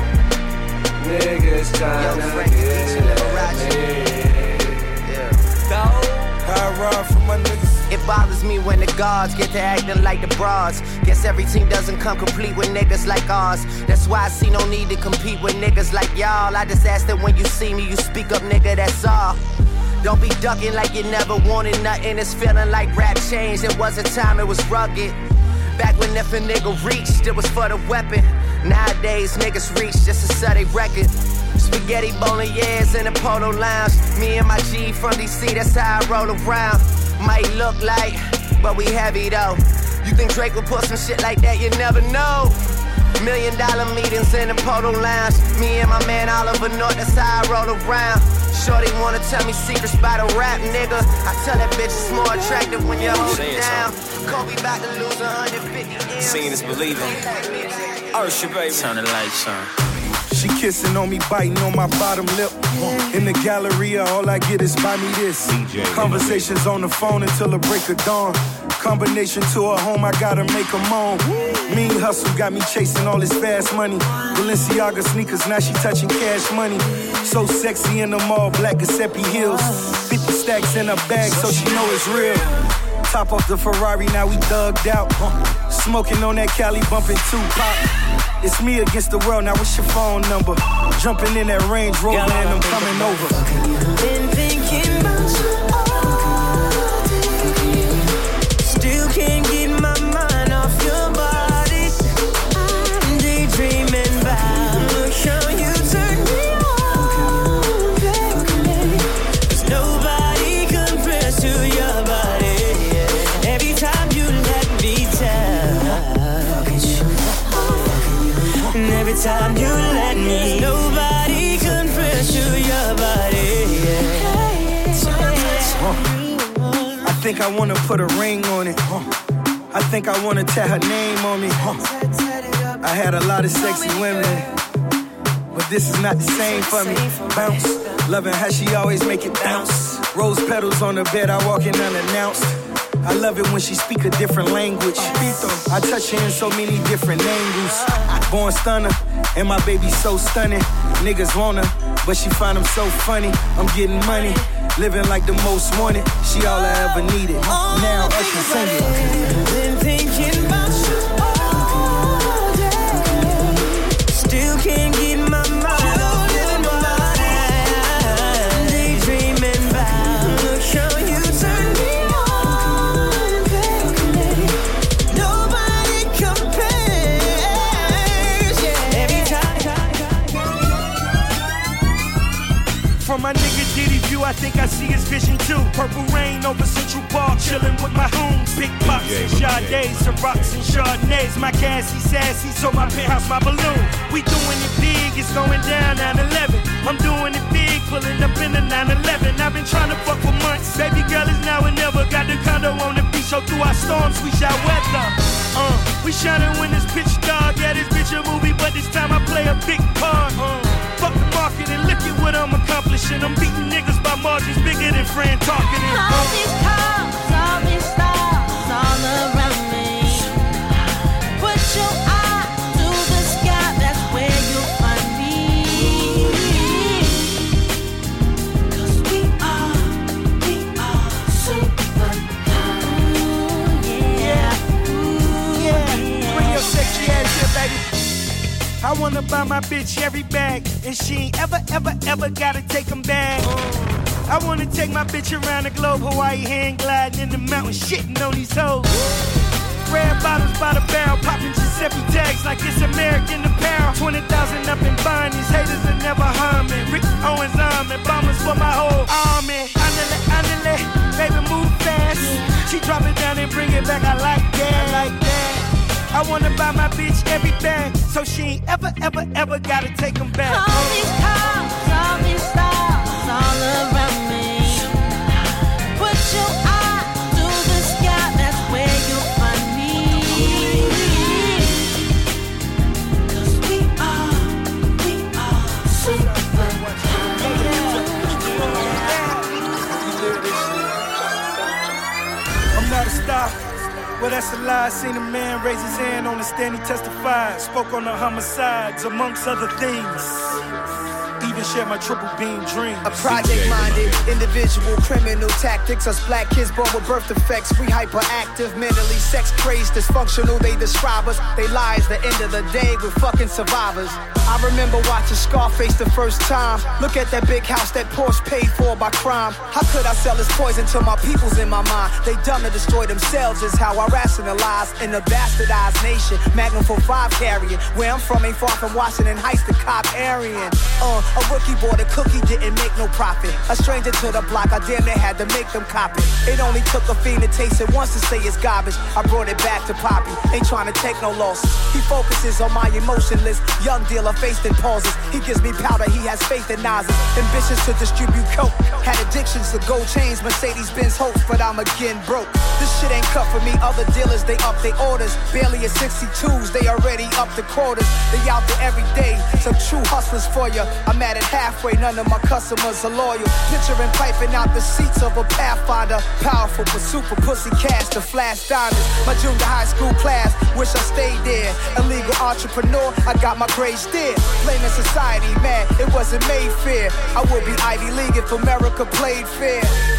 Niggas tryna get at me. Yeah. Dawg. I ride for my niggas. It bothers me when the guards get to acting like the bras. Guess every team doesn't come complete with niggas like ours. That's why I see no need to compete with niggas like y'all. I just ask that when you see me, you speak up, nigga, that's all. Don't be ducking like you never wanted nothing. It's feeling like rap changed. It was a time it was rugged. Back when if a nigga reached, it was for the weapon. Nowadays, niggas reach just to sell they record. Spaghetti bolognese in the Polo Lounge. Me and my G from D C, that's how I roll around. Might look like, but we heavy though. You think Drake would put some shit like that? You never know. Million dollar meetings in the Polo Lounge. Me and my man Oliver North, that's how I roll around. Shorty wanna tell me secrets about a rap, nigga. I tell that bitch it's more attractive when you hold it down. Kobe about to lose one hundred fifty M's. Seeing is believing. Ursha, baby. Turn the lights on. She kissing on me, biting on my bottom lip. In the Galleria, all I get is buy me this. Conversations on the phone until the break of dawn. Combination to her home, I gotta make her moan. Mean hustle got me chasing all this fast money. Balenciaga sneakers, now she touching cash money. So sexy in them all black Giuseppe heels. fifty stacks in her bag, so she know it's real. Top off the Ferrari, now we thugged out. Smoking on that Cali, bumping Tupac. It's me against the world, now what's your phone number? Jumping in that Range Rover and I'm coming over. Been thinking about you all day. Still can't get my mind off your body. I'm daydreaming about how you turn me on, baby. There's nobody compares to your body. Every time you let me touch, and every time you let me, nobody compares to your body. I think I wanna put a ring on it. I think I wanna tat her name on me. I had a lot of sexy women, but this is not the same for me. Bounce, loving how she always make it bounce. Rose petals on the bed, I walk in unannounced. I love it when she speak a different language. I touch her in so many different angles. Born stunner, and my baby so stunning. Niggas want her, but she find them so funny. I'm getting money, living like the most wanted. She all I ever needed. Now Usher sing it. Been thinking about you all day. Still can't get my mind off your body. Daydreaming about how you turn me on, baby. Nobody compares. Every time. From my nigga Diddy view, I think I see his vision too. Purple rain over Central Park, chillin' with my homes. Big pops and Sades, Cirocs and Chardonnays. My gassy sassy, so my penthouse, my balloon. We doing it big, it's going down nine eleven. I'm doing it big, pulling up in the nine eleven. I've been trying to fuck for months. Baby girl is now and never. Got the condo on the beach, so through our storms we shall weather. Uh, we shining when it's pitch dark. Yeah, this bitch a movie, but this time I play a big part. Uh, fuck the market and look at what I'm accomplishing. I'm beating niggas by margins bigger than Fran talking. And, uh, all these cars, all these stars, all around me. Put your eye to the sky, that's where you'll find me. Cause we are, we are super cool, yeah. Ooh, yeah. Bring your sexy ass here, baby. I wanna buy my bitch every bag, and she ain't ever, ever, ever gotta take them back. I wanna take my bitch around the globe, Hawaii hand gliding in the mountains, shitting on these hoes. Red bottles by the barrel, popping Giuseppe tags like it's American apparel. twenty thousand up and buying, these haters that never harm me. Rick Owens army, bombers for my whole army. Andale, andale, baby move fast. She drop it down and bring it back, I like that, I like that. I wanna buy my bitch every bag, so she ain't ever, ever, ever gotta take them back. All these cars, all these stars, all around me. Put your eye to the sky, that's where you'll find me. Cause we are, we are super I'm not a star. Well, that's a lie. Seen a man raise his hand on the stand, he testified. Spoke on the homicides, amongst other things. Even shared my triple beam dream. A project-minded individual, criminal tactics. Us black kids born with birth defects. We hyperactive, mentally sex crazed, dysfunctional. They describe us. They lies the end of the day. We're fucking survivors. I remember watching Scarface the first time. Look at that big house that Porsche paid for by crime. How could I sell this poison to my peoples in my mind? They dumb to destroy themselves is how I rationalize. In a bastardized nation, Magnum four five carrying. Where I'm from ain't far from Washington Heights, the cop Aryan. Uh, a rookie bought a cookie, didn't make no profit. A stranger to the block, I damn near had to make them cop it. It only took a fiend to taste it once to say it's garbage. I brought it back to Poppy, ain't trying to take no losses. He focuses on my emotionless young dealer, faced in pauses. He gives me powder, he has faith in Nazis. Ambitions to distribute coke, had addictions to gold chains, Mercedes-Benz hopes, but I'm again broke. This shit ain't cut for me, other dealers, they up their orders. Barely at sixty-twos, they already up the quarters. They out there every day, some true hustlers for ya. I'm at it halfway, none of my customers are loyal. Picturing piping out the seats of a Pathfinder. Powerful but super pussy cash to flash diamonds. My junior high school class, wish I stayed there. Illegal entrepreneur, I got my grades there. Blaming society, man, it wasn't made fair. I would be Ivy League if America played fair.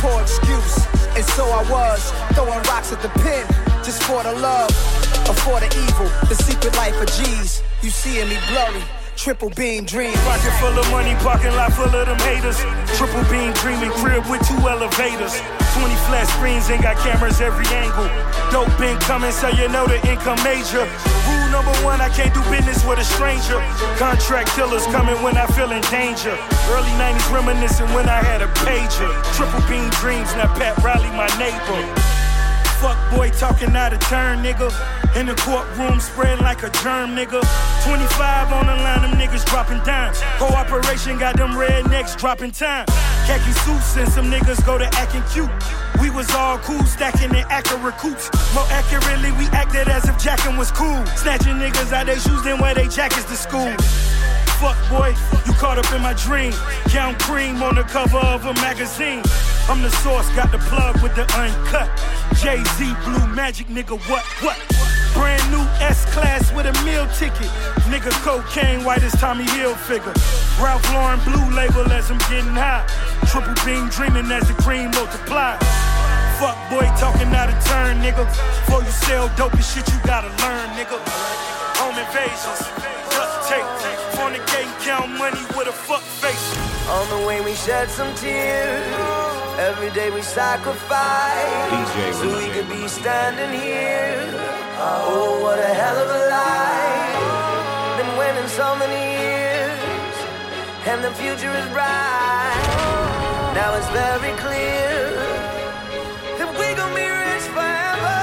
poor excuse. And so I was, throwing rocks at the pen, just for the love, or for the evil, the secret life of G's. You seeing me blurry, triple beam dream. Pocket full of money, parking lot full of them haters. Triple beam dreaming, crib with two elevators. twenty flat screens and got cameras every angle. Dope been coming, so you know the income major. Rule number one, I can't do business with a stranger. Contract killers coming when I feel in danger. Early nineties reminiscing when I had a pager. Triple beam dreams, now Pat Riley my neighbor. Fuck boy talking out of turn, nigga. In the courtroom spread like a germ, nigga. twenty-five on the line, them niggas dropping dimes. Cooperation got them rednecks dropping time. Khaki suits and some niggas go to acting cute. We was all cool, stacking in accurate coops. More accurately, we acted as if jacking was cool. Snatching niggas out they shoes, then wear they jackets to school. Fuck boy, you caught up in my dream. Count cream on the cover of a magazine. I'm the source, got the plug with the uncut. Jay-Z, Blue Magic, nigga, what, what? Brand new S-Class with a meal ticket. Nigga, cocaine, white as Tommy Hilfiger. Ralph Lauren, blue label as I'm getting high. Triple beam dreaming as the cream multiplies. Fuck boy talking out of turn, nigga. Before you sell dope and shit, you gotta learn, nigga. Home invasions, duct tape. Fornicate and count money with a fuck face. On the way we shed some tears. Every day we sacrifice D J so we could be standing here. Oh, what a hell of a life. Been winning so many years, and the future is bright. Now it's very clear that we gon' be rich forever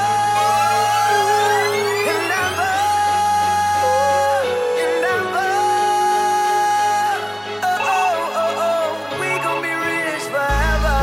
and ever and ever. Oh, oh, oh, oh, we gon' be rich forever.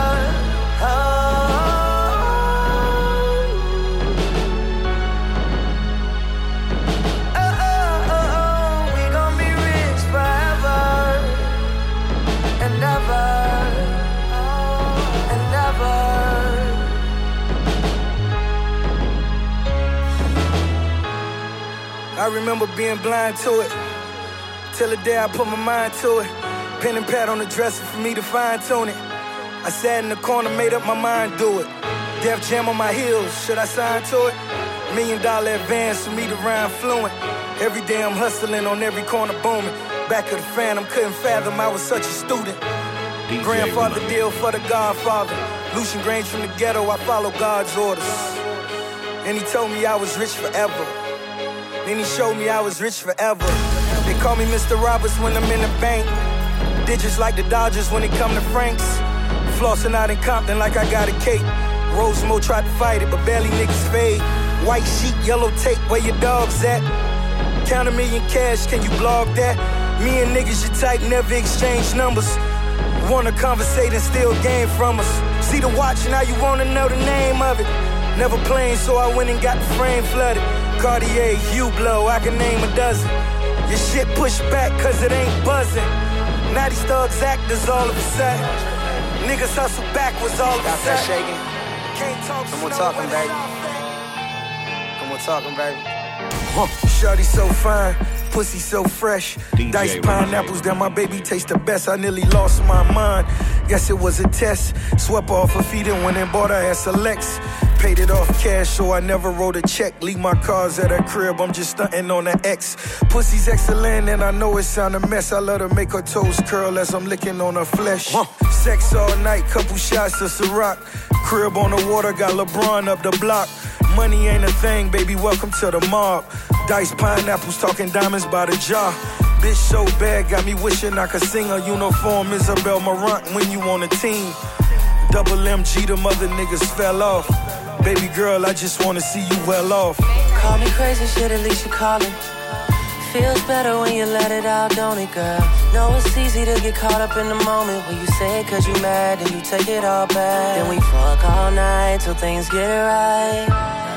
I remember being blind to it, till the day I put my mind to it. Pen and pad on the dresser for me to fine tune it. I sat in the corner, made up my mind, do it. Def Jam on my heels, should I sign to it? Million dollar advance for me to rhyme fluent. Every day I'm hustling on every corner booming. Back of the Phantom, couldn't fathom I was such a student. D J Grandfather Remy. Deal for the Godfather. Lucian Grange from the ghetto, I follow God's orders. And he told me I was rich forever. Then he showed me I was rich forever. They call me Mister Roberts when I'm in the bank. Digits like the Dodgers when it come to Franks. Flossing out in Compton like I got a cake. Rosemo tried to fight it, but barely niggas fade. White sheet, yellow tape, where your dogs at? Count a million cash, can you blog that? Me and niggas you type, never exchange numbers. Wanna conversate and steal game from us. See the watch, now you wanna know the name of it. Never playing, so I went and got the frame flooded. Cartier, Hublot, I can name a dozen. Your shit pushed back cause it ain't buzzing. Now these thugs actors all of a sudden. Niggas hustle backwards all of a sudden. Shaking. Can't talk Come on, talking, baby. Come on, talking, baby. Huh. Shawty so fine, pussy so fresh. D J Diced pineapples that my baby taste the best. I nearly lost my mind. Guess it was a test. Swept off her feet and went and bought her ass a Lex. Paid it off cash, so I never wrote a check. Leave my cars at her crib, I'm just stunting on her ex. Pussy's excellent, and I know it sound a mess. I let her make her toes curl as I'm licking on her flesh. Huh. Sex all night, couple shots of Ciroc. Crib on the water, got LeBron up the block. Money ain't a thing, baby, welcome to the mob. Diced pineapples, talking diamonds by the jar. Bitch so bad, got me wishing I could sing a uniform Isabel Marant when you on a team. Double M G, them other niggas fell off. Baby girl, I just wanna see you well off. Call me crazy, shit, at least you callin'. Feels better when you let it out, don't it, girl? Know it's easy to get caught up in the moment when you say it cause you mad and you take it all back. Then we fuck all night till things get right.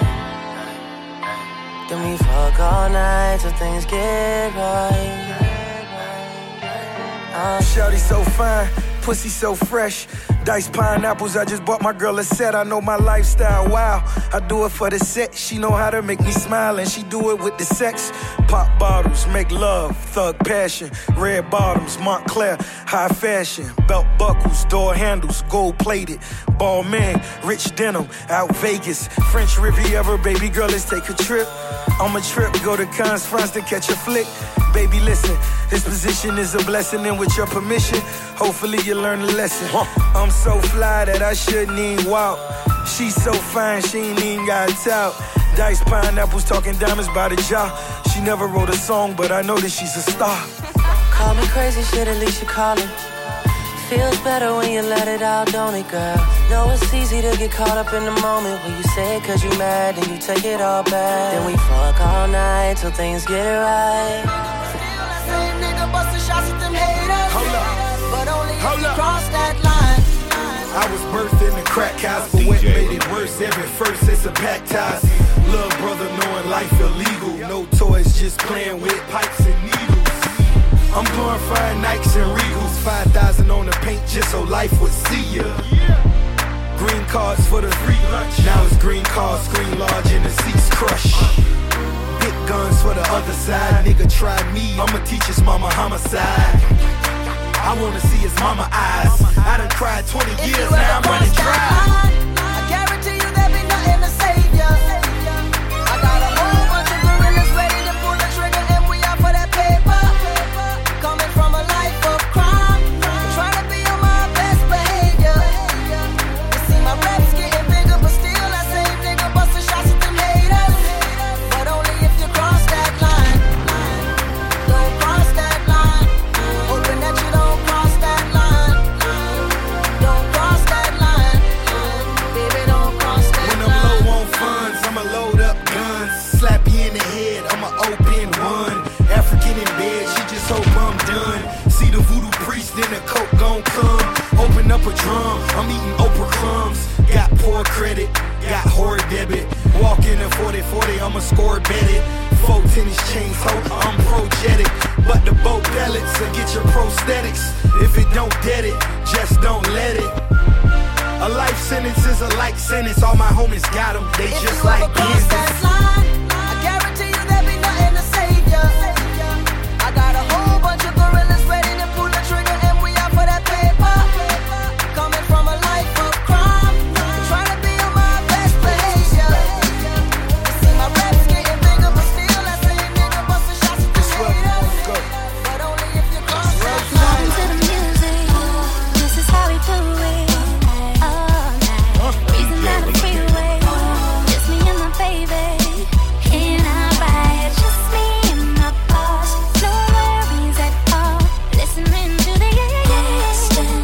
Then we fuck all night till things get right. Uh, Shawty so fine, pussy so fresh. Diced pineapples, I just bought my girl a set. I know my lifestyle, wow. I do it for the set. She know how to make me smile, and she do it with the sex. Pop bottles, make love, thug passion. Red bottoms, Montclair, high fashion. Belt buckles, door handles, gold plated. Ball man, rich denim, out Vegas. French Riviera, baby girl, let's take a trip. On a trip, go to Cannes, France to catch a flick. Baby, listen, this position is a blessing, and with your permission, hopefully you learn a lesson. I'm so fly that I shouldn't even walk. She's so fine, she ain't even got tout. Diced pineapples, talking diamonds by the jaw. She never wrote a song, but I know that she's a star. Call me crazy, shit, at least you call it. Feels better when you let it out, don't it, girl? Know it's easy to get caught up in the moment when you say it cause you mad and you take it all back. Then we fuck all night till things get it right. Same nigga bustin' shots at them haters. Hold up. But only if Hold you up. cross that line. I was birthed in the crack house, but what made it worse? Every first it's a pack ties. Little brother knowing life illegal. No toys, just playing with pipes and needles. I'm glorifying Nikes and Regals. Five thousand on the paint just so life would see ya. Green cards for the free lunch. Now it's green cards, screen large and the seats crush. Big guns for the other side. Nigga try me, I'ma teach his mama homicide. I wanna see his mama eyes. I done cried twenty If years, you now I'm ever running cross dry. that line, I guarantee you there be nothing to save ya. I got a whole bunch of gorillas ready to pull the trigger, and we out for that paper. Coming from a life of crime, trying to be on my best behavior. You see my reps getting bigger, but still that same nigga busting shots at them haters. But only if you cross that line. Don't cross that line. Hoping that you don't cross that line. Don't cross that line. Baby, don't cross that When line. I'm low on funds, I'ma load up guns. Slap you in the head, I'ma open one. African in bed, she just hope I'm done. See the voodoo priest, then the coke gon' come. Open up a drum, I'm eating Oprah crumbs. Got poor credit, got horror debit. Walk in a forty forty, I'ma score bet it. Four tennis chains, ho, I'm projetic. But the boat pellets will get your prosthetics. If it don't get it, just don't let it. A life sentence is a like sentence. All my homies got them, they If just you like ever cross that business. line, I guarantee you there be nothing to save ya. I got a whole bunch of gorillas ready to pull the trigger, and we out for that paper. Coming from a life of crime, trying to be on my best behavior. You see my reps getting bigger, but still that same nigga busting shots at the haters. But only if you cross that line. To the music, this is how we do it. All night, reason down the freeway, just me and my baby. And I ride, just me and my boss. No worries at all. Listening to the distant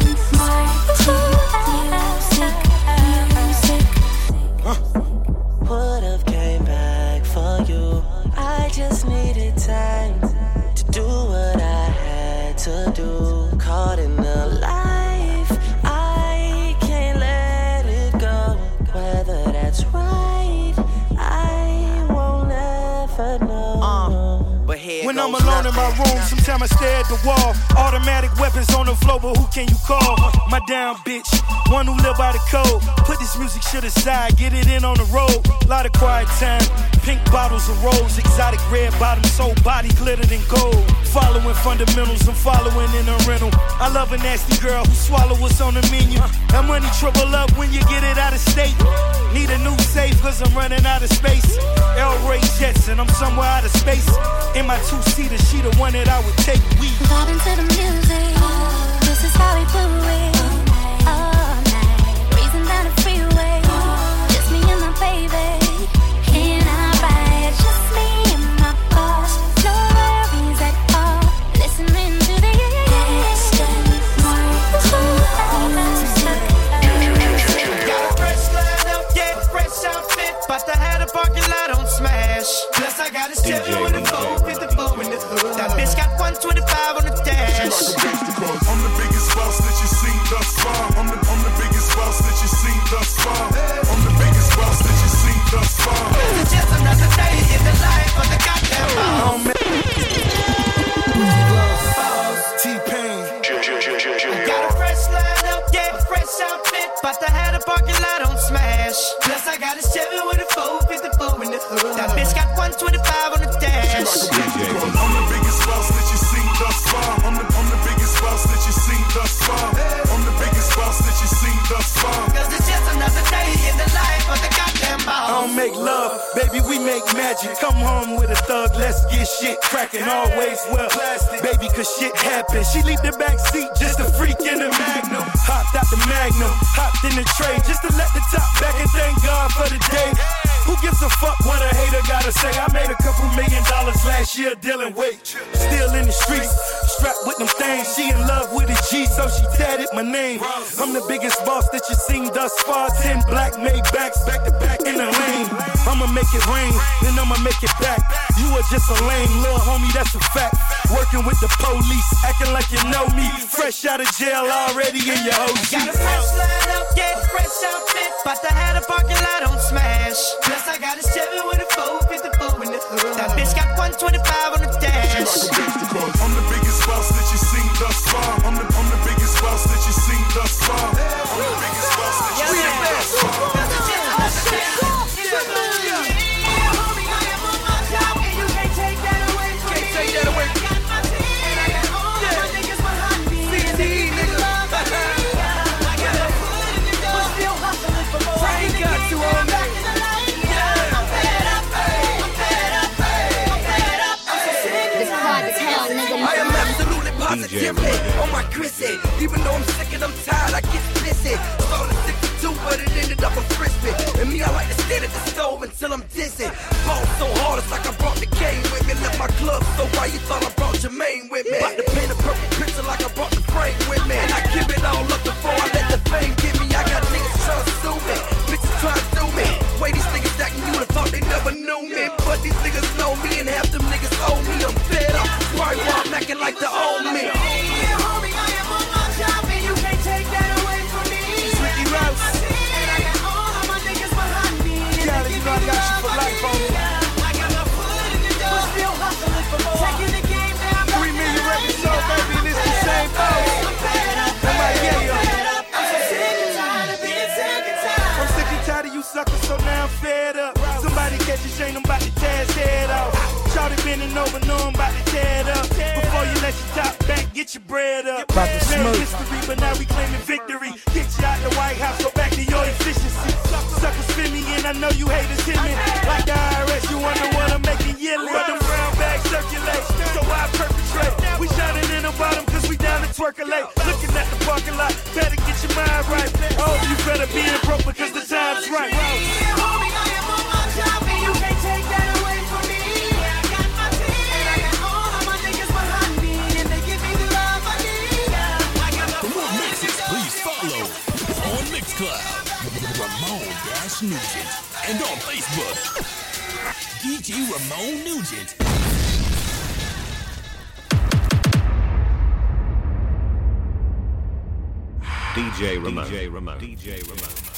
music, music. Would've came back for you. I just needed time to do what I had to do. Caught in the life, I can't let it go. Whether that's right, I won't ever know. But here When goes I'm alone in my room, sometimes I stare at the wall. Automatic weapons on the floor, but who can you call? My down bitch, one who live by the code. Put this music shit aside, get it in on the road. Lot of quiet time, pink bottles of rose, exotic red bottoms, soul body glittered in gold. Following fundamentals, I'm following in a rental. I love a nasty girl who swallow what's on the menu. That money triple up when you get it out of state. Need a new safe cause I'm running out of space. L. Ray Jetson, I'm somewhere out of space. In my two-seater, she the one that I would take. We Vibing to the music, this is how we do it. All night, reason down the freeway, just me and my baby. And I ride, just me and my boss. No worries at all. Listening to the distant Got a fresh line up, yeah, fresh outfit. But I had a parking lot on smash. Plus I got a Chevy with a four fifty-four in the hood. That bitch got one twenty-five on the dash. I'm the biggest boss that you seen thus far. I'm the, I'm the biggest boss that you seen thus far. I'm the biggest boss that you seen thus far. It's just another day in the life of the goddamn boss. T-Pain. Got a fresh line up, yeah, fresh out got one twenty-five on the dash. I'm the biggest boss that you seen thus far. I'm the, I'm the biggest boss that you seen thus far. I'm the biggest boss that you seen thus far. Cause it's just another day in the life of the goddamn boss. I don't make love, baby, we make magic. Come home with a thug, let's get shit cracking. Always well, plastic, baby, cause shit happens. She leave the back seat, just a freak in the Magnum. Hopped out the Magnum, hopped in the tray, just to let the top back and thank God for the day. Who gives a fuck what a hater gotta say? I made a couple million dollars last year dealing weight. Still in the streets, strapped with them things. She in love with a G, so she tatted my name. I'm the biggest boss that you seen thus far. Ten black made backs, back to back in the lane. I'ma make it rain, then I'ma make it back. You are just a lame little homie, that's a fact. Working with the police, acting like you know me. Fresh out of jail, already in your O G. Got a fresh line up, yeah, fresh outfit. About to have a parking lot on smash. Plus I got a Chevy with a four fifty-four in the hood. That bitch got one twenty-five on the dash. I'm the biggest boss that you seen thus far. I'm the, I'm the biggest boss that you seen thus far. I'm the biggest boss that you seen thus far. Positively on my Chrissy. Even though I'm sick and I'm tired, I get pissy. Started sixty-two, but it ended up a frisbee. And me, I like to stand at the stove until I'm dizzy. Ball so hard, it's like I brought the cane with me. Left my club so right, you thought I brought Jermaine with me. About to paint a perfect picture like I brought the frame with me. And I give it all up before I let the fame get me. I got niggas trying to sue me, bitches trying to do me. Way these niggas acting, you would've thought they never knew me. But these niggas know me and half them niggas owe me. I'm fed up, why I'm acting like the old me. Sucker, so now I'm fed up. Somebody catch a shame, I'm about to tear his head off. Shawty bending over, know I'm about to tear it up. Before you let your top back, get your bread up. About to smoke history, but now we claiming victory. Get you out the White House, go back to your efficiency. Suckers spin me in, I know you haters hit me. Like the I R S, you wonder what I'm making yearly. But them brown bags circulate, so I perpetrate. We shining in the bottom, cause we down to twerkulate. Looking at the parking lot, better get your mind right. Oh, you better be in broke because the time's right. Mixcloud, Ramon Dash Nugent, and on Facebook, D J Ramon Nugent. D J Ramon. D J Ramon. D J Ramon.